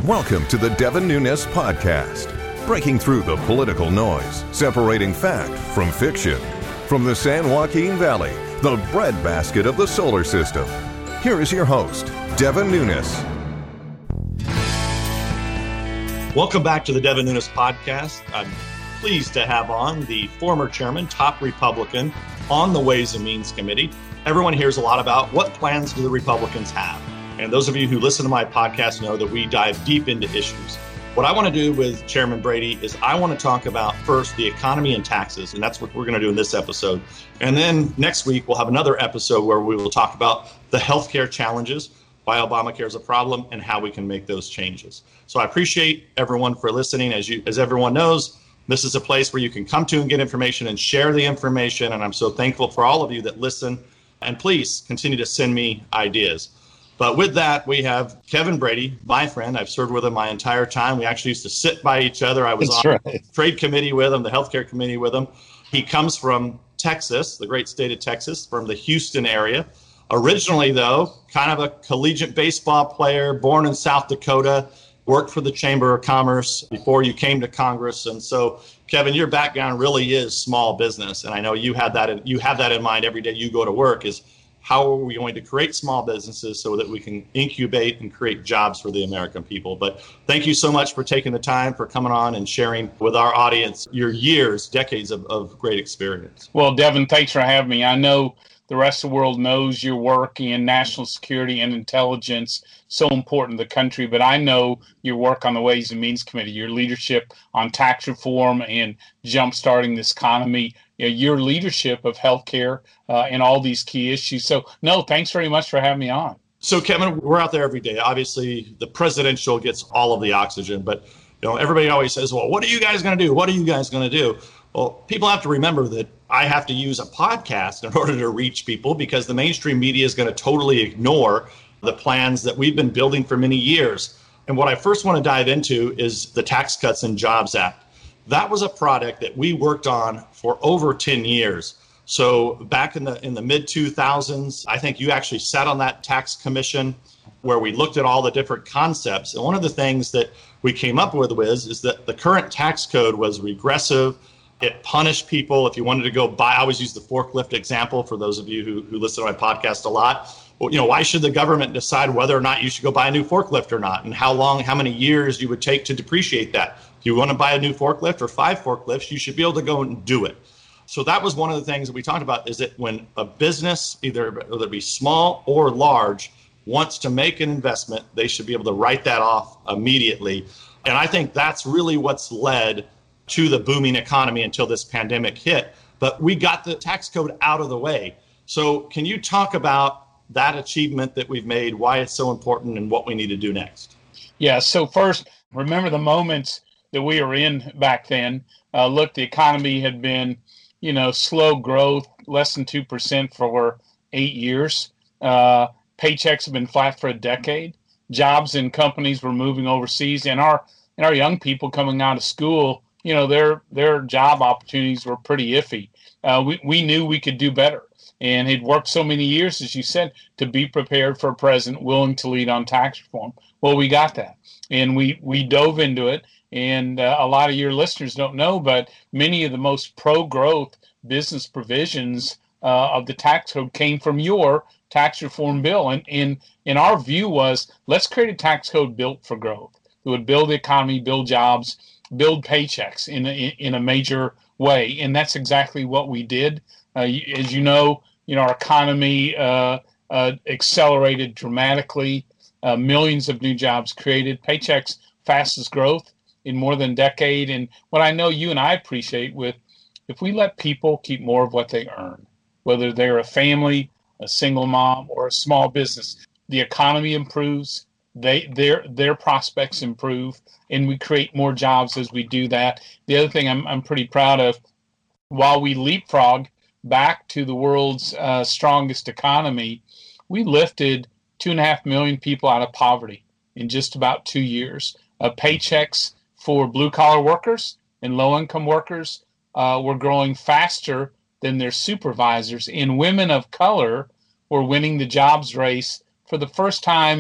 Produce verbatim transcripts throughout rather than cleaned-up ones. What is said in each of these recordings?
Welcome to the Devin Nunes Podcast, breaking through the political noise, separating fact from fiction. From the San Joaquin Valley, the breadbasket of the solar system, here is your host, Devin Nunes. Welcome back to the Devin Nunes Podcast. I'm pleased to have on the former chairman, top Republican on the Ways and Means Committee. Everyone hears a lot about what plans do the Republicans have. And those of you who listen to my podcast know that we dive deep into issues. What I want to do with Chairman Brady is I want to talk about first the economy and taxes, and that's what we're going to do in this episode. And then next week, we'll have another episode where we will talk about the healthcare challenges, why Obamacare is a problem, and how we can make those changes. So I appreciate everyone for listening. As you, as everyone knows, this is a place where you can come to and get information and share the information, and I'm so thankful for all of you that listen. And please continue to send me ideas. But with that, we have Kevin Brady, my friend. I've served with him my entire time. We actually used to sit by each other. I was That's on right. the trade committee with him, the healthcare committee with him. He comes from Texas, the great state of Texas, from the Houston area. Originally, though, kind of a collegiate baseball player, born in South Dakota, worked for the Chamber of Commerce before you came to Congress. And so, Kevin, your background really is small business. And I know you have that in, you have that in mind every day you go to work is, how are we going to create small businesses so that we can incubate and create jobs for the American people? But thank you so much for taking the time, for coming on and sharing with our audience your years, decades of, of great experience. Well, Devin, thanks for having me. I know the rest of the world knows your work in national security and intelligence, so important to the country, but I know your work on the Ways and Means Committee, your leadership on tax reform and jumpstarting this economy, you know, your leadership of healthcare uh, and all these key issues. So, no, thanks very much for having me on. So, Kevin, we're out there every day. Obviously, the presidential gets all of the oxygen, but you know, everybody always says, well, what are you guys going to do? What are you guys going to do? Well, people have to remember that I have to use a podcast in order to reach people because the mainstream media is going to totally ignore the plans that we've been building for many years. And what I first want to dive into is the Tax Cuts and Jobs Act. That was a product that we worked on for over ten years. So back in the in the mid two thousands, I think you actually sat on that tax commission where we looked at all the different concepts. And one of the things that we came up with was is that the current tax code was regressive. It punished people if you wanted to go buy. I always use the forklift example for those of you who, who listen to my podcast a lot. Well, you know, why should the government decide whether or not you should go buy a new forklift or not, and how long, how many years you would take to depreciate that? If you want to buy a new forklift or five forklifts, you should be able to go and do it. So that was one of the things that we talked about is that when a business, either whether it be small or large, wants to make an investment, they should be able to write that off immediately. And I think that's really what's led to the booming economy until this pandemic hit. But we got the tax code out of the way. So can you talk about that achievement that we've made, why it's so important, and what we need to do next? Yeah, so first, remember the moments that we were in back then. Uh, look, the economy had been, you know, slow growth, less than two percent for eight years. Uh, paychecks have been flat for a decade. Jobs in companies were moving overseas, and our and our young people coming out of school, you know, their their job opportunities were pretty iffy. Uh, we, we knew we could do better. And he'd worked so many years, as you said, to be prepared for a president willing to lead on tax reform. Well, we got that. And we, we dove into it. And uh, a lot of your listeners don't know, but many of the most pro-growth business provisions uh, of the tax code came from your tax reform bill. And, and, and our view was, let's create a tax code built for growth. It would build the economy, build jobs, build paychecks in a, in a major way. And that's exactly what we did. Uh, as you know, you know, our economy uh, uh, accelerated dramatically, uh, millions of new jobs created, paychecks, fastest growth in more than a decade. And what I know you and I appreciate with, if we let people keep more of what they earn, whether they're a family, a single mom, or a small business, the economy improves, they their their prospects improve, and we create more jobs as we do that. The other thing I'm I'm pretty proud of, while we leapfrog back to the world's uh, strongest economy, we lifted two and a half million people out of poverty in just about two years. Uh, paychecks for blue-collar workers and low-income workers uh, were growing faster than their supervisors, and women of color were winning the jobs race for the first time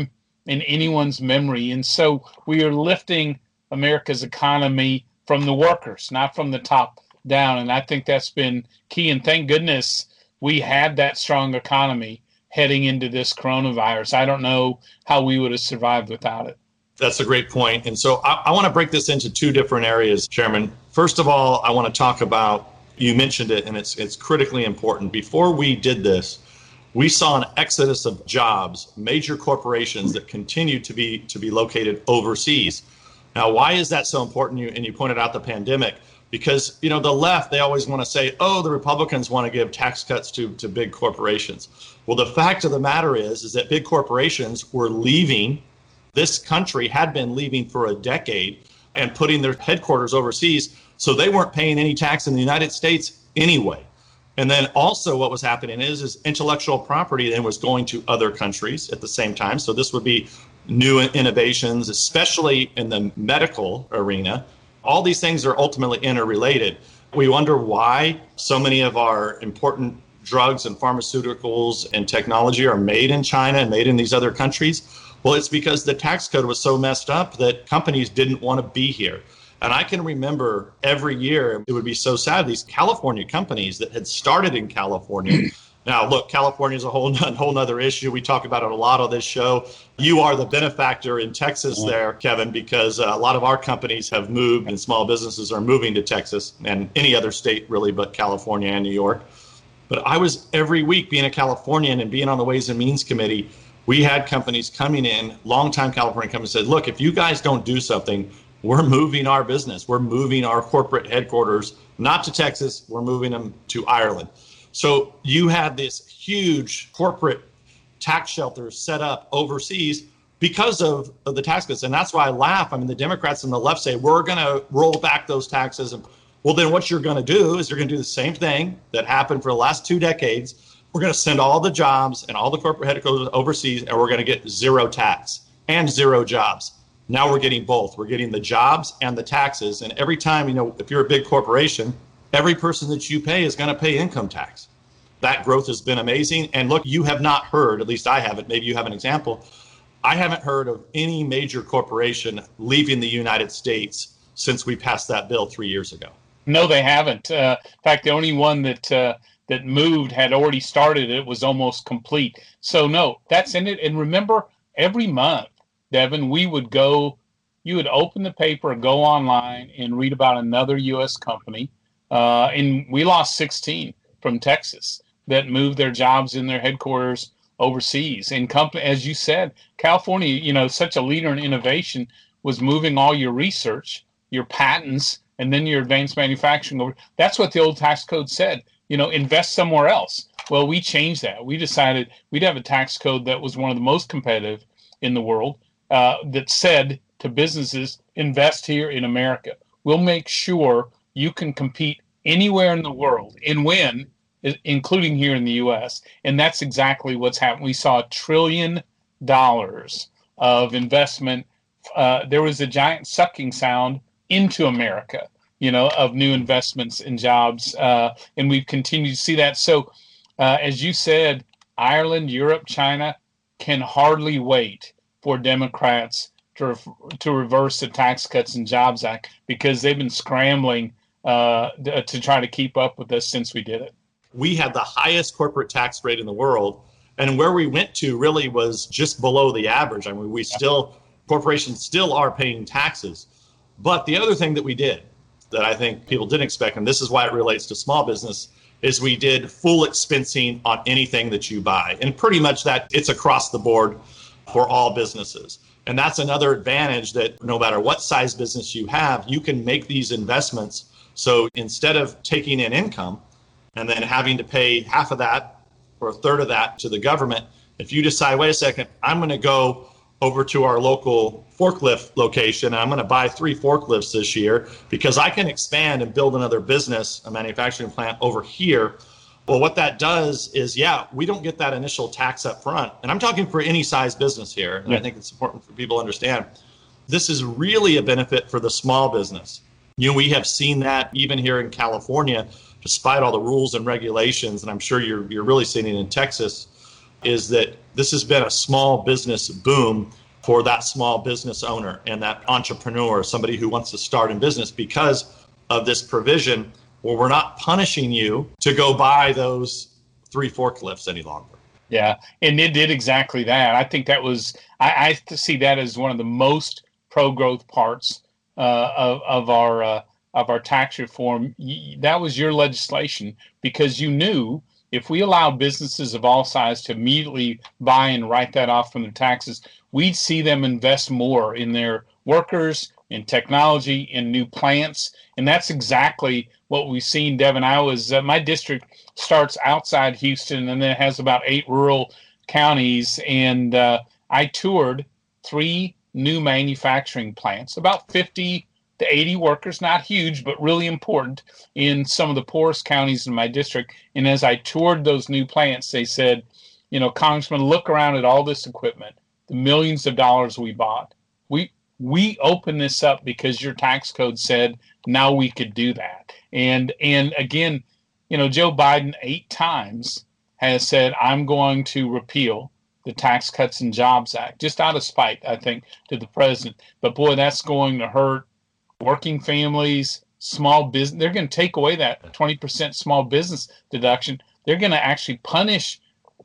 in anyone's memory. And so we are lifting America's economy from the workers, not from the top down. And I think that's been key. And thank goodness we had that strong economy heading into this coronavirus. I don't know how we would have survived without it. That's a great point. And so I, I want to break this into two different areas, Chairman. First of all, I want to talk about, you mentioned it, and it's it's critically important. Before we did this, we saw an exodus of jobs, major corporations that continue to be to be located overseas. Now, why is that so important? You, and you pointed out the pandemic. Because, you know, the left, they always want to say, oh, the Republicans want to give tax cuts to, to big corporations. Well, the fact of the matter is, is that big corporations were leaving. This country had been leaving for a decade and putting their headquarters overseas. So they weren't paying any tax in the United States anyway. And then also what was happening is, is intellectual property then was going to other countries at the same time. So this would be new innovations, especially in the medical arena. All these things are ultimately interrelated. We wonder why so many of our important drugs and pharmaceuticals and technology are made in China and made in these other countries. Well, it's because the tax code was so messed up that companies didn't want to be here. And I can remember every year, it would be so sad, these California companies that had started in California. Now, look, California is a whole, a whole nother issue. We talk about it a lot on this show. You are the benefactor in Texas there, Kevin, because a lot of our companies have moved and small businesses are moving to Texas and any other state really but California and New York. But I was every week being a Californian and being on the Ways and Means Committee, we had companies coming in, longtime California companies said, look, if you guys don't do something, we're moving our business. We're moving our corporate headquarters, not to Texas, we're moving them to Ireland. So you had this huge corporate tax shelter set up overseas because of, of the tax cuts. And that's why I laugh. I mean, the Democrats and the left say, we're going to roll back those taxes. And well, then what you're going to do is you're going to do the same thing that happened for the last two decades. We're going to send all the jobs and all the corporate headquarters overseas, and we're going to get zero tax and zero jobs. Now we're getting both. We're getting the jobs and the taxes. And every time, you know, if you're a big corporation, every person that you pay is going to pay income tax. That growth has been amazing. And look, you have not heard, at least I haven't, maybe you have an example. I haven't heard of any major corporation leaving the United States since we passed that bill three years ago. No, they haven't. Uh, in fact, the only one that uh, that moved had already started. It was almost complete. So no, that's in it. And remember, every month, Devin, we would go, you would open the paper, go online and read about another U S company. Uh, and we lost sixteen from Texas that moved their jobs in their headquarters overseas. And company, as you said, California, you know, such a leader in innovation, was moving all your research, your patents, and then your advanced manufacturing over. That's what the old tax code said, you know, invest somewhere else. Well, we changed that. We decided we'd have a tax code that was one of the most competitive in the world, uh, that said to businesses, invest here in America. We'll make sure you can compete anywhere in the world and win, including here in the U S. And that's exactly what's happened. We saw a trillion dollars of investment. Uh, there was a giant sucking sound into America, you know, of new investments and jobs. Uh, and we've continued to see that. So, uh, as you said, Ireland, Europe, China can hardly wait for Democrats to, to reverse the Tax Cuts and Jobs Act, because they've been scrambling uh, to try to keep up with us since we did it. We had the highest corporate tax rate in the world. And where we went to really was just below the average. I mean, we still, corporations still are paying taxes. But the other thing that we did that I think people didn't expect, and this is why it relates to small business, is we did full expensing on anything that you buy. And pretty much that it's across the board for all businesses. And that's another advantage, that no matter what size business you have, you can make these investments. So instead of taking in income and then having to pay half of that or a third of that to the government, if you decide, wait a second, I'm going to go over to our local forklift location and I'm going to buy three forklifts this year because I can expand and build another business, a manufacturing plant over here. Well, what that does is, yeah, we don't get that initial tax up front. And I'm talking for any size business here. And yeah. I think it's important for people to understand. This is really a benefit for the small business. You know, we have seen that even here in California, despite all the rules and regulations, and I'm sure you're you're really seeing it in Texas, is that this has been a small business boom for that small business owner and that entrepreneur, somebody who wants to start in business, because of this provision where we're not punishing you to go buy those three forklifts any longer. Yeah, and it did exactly that. I think that was, I, I see that as one of the most pro-growth parts uh, of, of our uh, of our tax reform. That was your legislation, because you knew if we allowed businesses of all sizes to immediately buy and write that off from their taxes, we'd see them invest more in their workers, in technology, in new plants. And that's exactly what we've seen, Devin. I was, uh, my district starts outside Houston, and then it has about eight rural counties. And uh, I toured three new manufacturing plants, about fifty to eighty workers, not huge, but really important in some of the poorest counties in my district. And as I toured those new plants, they said, you know, Congressman, look around at all this equipment, the millions of dollars we bought. We we opened this up because your tax code said now we could do that. And and again, you know, Joe Biden eight times has said, I'm going to repeal the Tax Cuts and Jobs Act, just out of spite, I think, to the president. But boy, that's going to hurt working families, small business. They're going to take away that twenty percent small business deduction. They're going to actually punish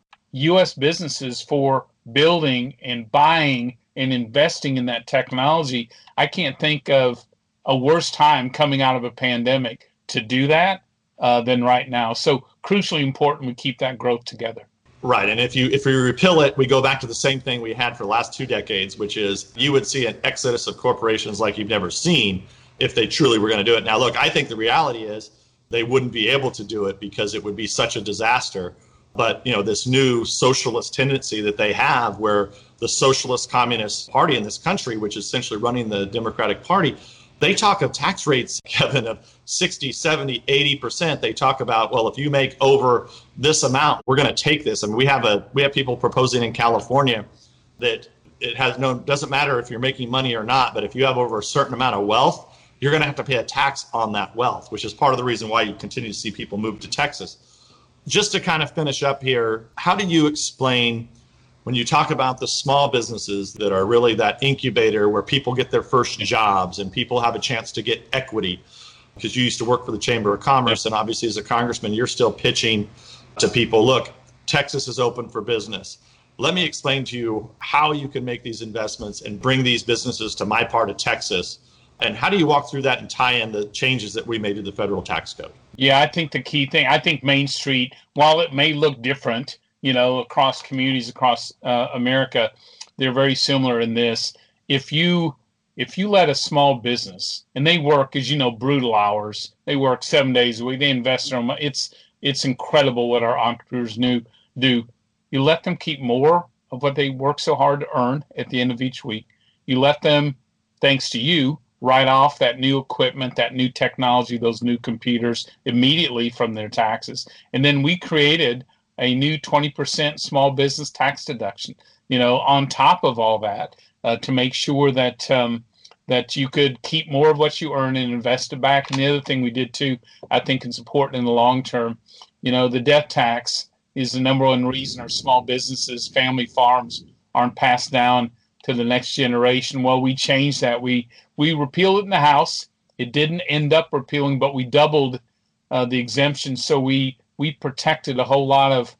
U S businesses for building and buying and investing in that technology. I can't think of a worse time coming out of a pandemic to do that uh, than right now. So crucially important we keep that growth together. Right. And if you if we repeal it, we go back to the same thing we had for the last two decades, which is you would see an exodus of corporations like you've never seen if they truly were going to do it. Now, look, I think the reality is they wouldn't be able to do it because it would be such a disaster. But, you know, this new socialist tendency that they have, where the Socialist Communist Party in this country, which is essentially running the Democratic Party, they talk of tax rates, Kevin, of sixty, seventy, eighty percent. They talk about, well, if you make over this amount, we're going to take this. I mean, we have a we have people proposing in California that it has no doesn't matter if you're making money or not, but if you have over a certain amount of wealth, you're going to have to pay a tax on that wealth, which is part of the reason why you continue to see people move to Texas. Just to kind of finish up here, how do you explain when you talk about the small businesses that are really that incubator where people get their first jobs and people have a chance to get equity? Because you used to work for the Chamber of Commerce, and obviously as a congressman, you're still pitching to people, look, Texas is open for business. Let me explain to you how you can make these investments and bring these businesses to my part of Texas. And how do you walk through that and tie in the changes that we made to the federal tax code? Yeah, I think the key thing, I think Main Street, while it may look different, you know, across communities across uh, America, they're very similar in this. If you if you let a small business, and they work, as you know, brutal hours, they work seven days a week, they invest their money. It's it's incredible what our entrepreneurs do. do. You let them keep more of what they work so hard to earn at the end of each week. You let them, thanks to you, write off that new equipment, that new technology, those new computers immediately from their taxes. And then we created a new twenty percent small business tax deduction, you know, on top of all that, uh, to make sure that um, that you could keep more of what you earn and invest it back. And the other thing we did too, I think it's important in the long term, you know, the death tax is the number one reason our small businesses, family farms aren't passed down to the next generation. Well, we changed that. We we repealed it in the House. It didn't end up repealing, but we doubled uh, the exemption. So we we protected a whole lot of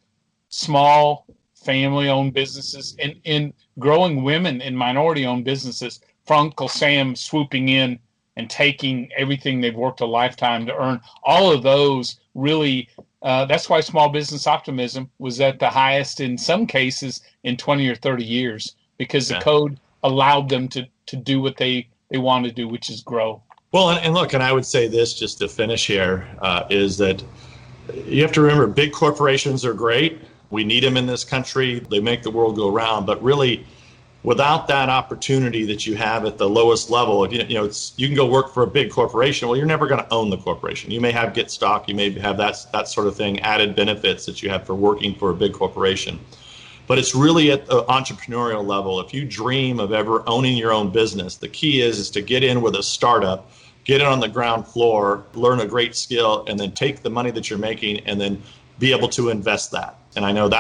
small family-owned businesses and, and growing women and minority-owned businesses from Uncle Sam swooping in and taking everything they've worked a lifetime to earn. All of those really, uh, that's why small business optimism was at the highest in some cases in twenty or thirty years, because the yeah. code allowed them to, to do what they, they want to do, which is grow. Well, and, and look, and I would say this just to finish here, uh, is that you have to remember big corporations are great. We need them in this country. They make the world go round. But really, without that opportunity that you have at the lowest level, you, you know, it's, you can go work for a big corporation. Well, you're never going to own the corporation. You may have get stock. You may have that, that sort of thing, added benefits that you have for working for a big corporation. But it's really at the entrepreneurial level. If you dream of ever owning your own business, the key is, is to get in with a startup, get it on the ground floor, learn a great skill, and then take the money that you're making and then be able to invest that. And I know that's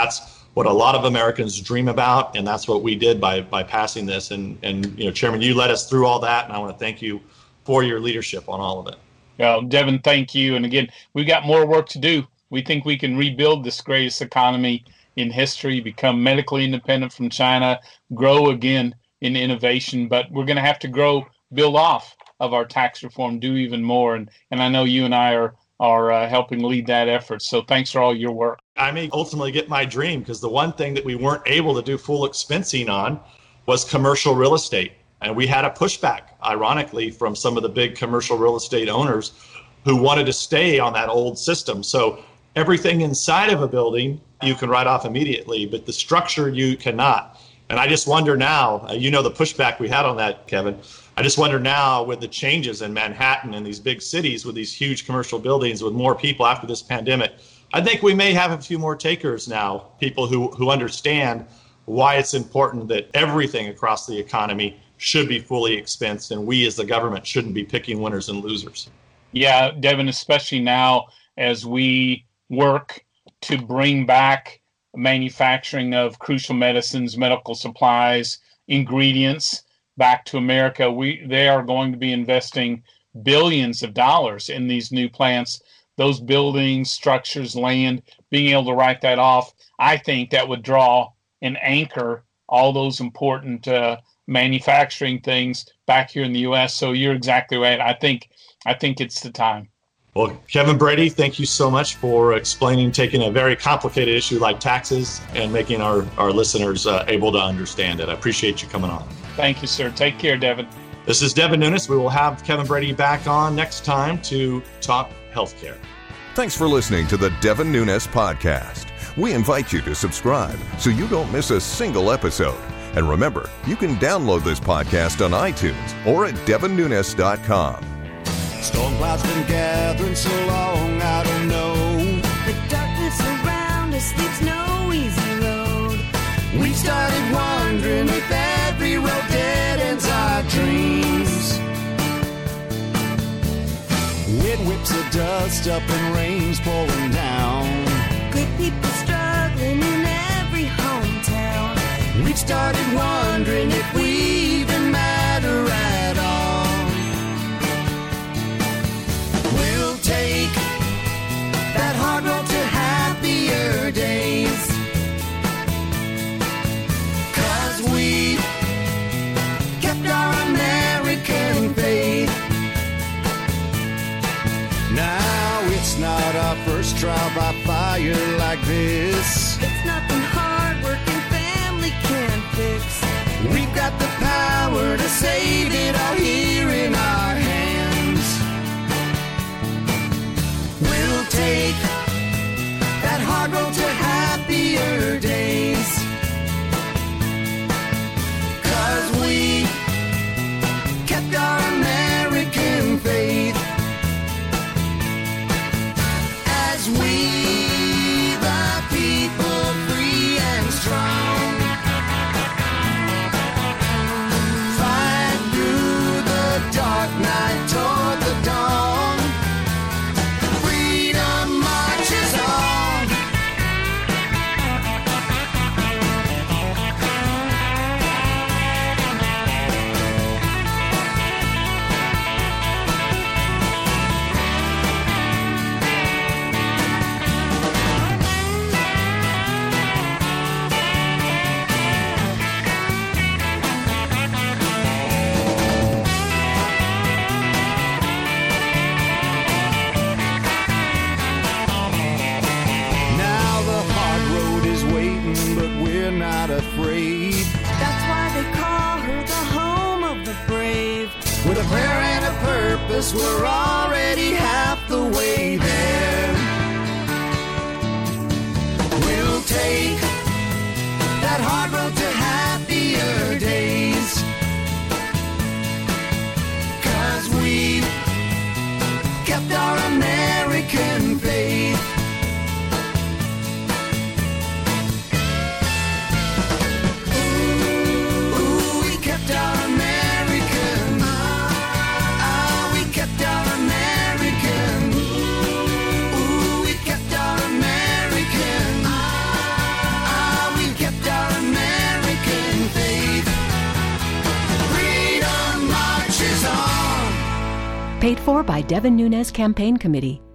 what a lot of Americans dream about, and that's what we did by by passing this. And, and you know, Chairman, you led us through all that, and I want to thank you for your leadership on all of it. Well, Devin, thank you. And again, we've got more work to do. We think we can rebuild this greatest economy in history, become medically independent from China, grow again in innovation, but we're going to have to grow, build off of our tax reform, do even more. And, and I know you and I are are uh, helping lead that effort. So thanks for all your work. I may ultimately get my dream, because the one thing that we weren't able to do full expensing on was commercial real estate. And we had a pushback, ironically, from some of the big commercial real estate owners who wanted to stay on that old system. So everything inside of a building you can write off immediately, but the structure you cannot. And I just wonder now, uh, you know the pushback we had on that, Kevin. I just wonder now, with the changes in Manhattan and these big cities with these huge commercial buildings with more people after this pandemic, I think we may have a few more takers now, people who, who understand why it's important that everything across the economy should be fully expensed, and we as the government shouldn't be picking winners and losers. Yeah, Devin, especially now as we work to bring back manufacturing of crucial medicines, medical supplies, ingredients back to America. We they are going to be investing billions of dollars in these new plants, those buildings, structures, land, being able to write that off. I think that would draw and anchor all those important uh, manufacturing things back here in the U S. So you're exactly right. I think I think it's the time. Well, Kevin Brady, thank you so much for explaining, taking a very complicated issue like taxes and making our, our listeners uh, able to understand it. I appreciate you coming on. Thank you, sir. Take care, Devin. This is Devin Nunes. We will have Kevin Brady back on next time to talk healthcare. Thanks for listening to the Devin Nunes Podcast. We invite you to subscribe so you don't miss a single episode. And remember, you can download this podcast on iTunes or at devin nunes dot com. Storm clouds been gathering so long, I don't know. The darkness around us leaves no easy road. We started wondering if every road dead ends our dreams. It whips the dust up and rain's pouring down. Good people struggling in every hometown. We've started wondering if we even matter at all. We'll take that hard road to happier days, 'cause we kept our American faith. Now it's not our first trial by fire like this. It's nothing hard work and family can fix. We've got the power to save it all here in our hands. We'll take that hard road to happier days, 'cause we kept our American faith. As we, the people, free and strong, fight through the dark night toward the dawn. Freedom marches on. Now the hard road is waiting, but we're not afraid. That's why they call her the home of the brave. With a prayer and a purpose, we're already half the way there. We'll take that hard road to happier days, 'cause we kept our American faith. Ooh, we kept our American. Ah, we kept our American. Paid for by Devin Nunes Campaign Committee.